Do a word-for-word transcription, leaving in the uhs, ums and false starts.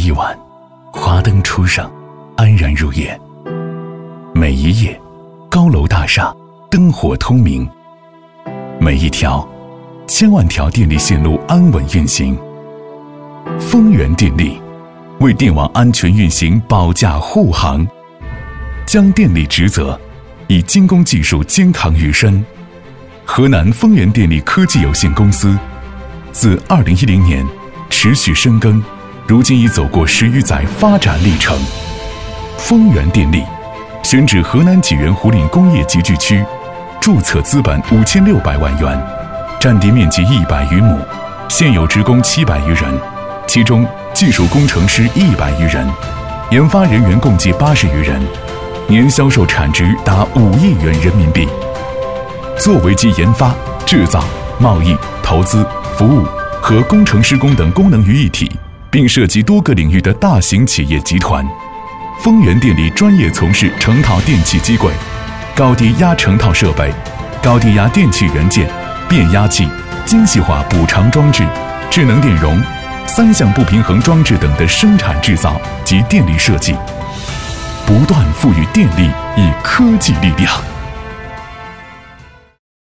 一晚，华灯初上，安然入夜。每一夜，高楼大厦，灯火通明。每一条，千万条电力线路安稳运行。丰源电力为电网安全运行保驾护航，将电力职责以精工技术肩扛于身。河南丰源电力科技有限公司自二零一零年持续深耕，如今已走过十余载发展历程。丰源电力选址河南济源湖岭工业集聚区，注册资本五千六百万元，占地面积一百余亩，现有职工七百余人，其中技术工程师一百余人，研发人员共计八十余人，年销售产值达五亿元人民币。作为集研发、制造、贸易、投资、服务和工程施工等功能于一体，并涉及多个领域的大型企业集团。丰源电力专业从事成套电气机柜、高低压成套设备、高低压电气元件、变压器、精细化补偿装置、智能电容、三相不平衡装置等的生产制造及电力设计，不断赋予电力以科技力量。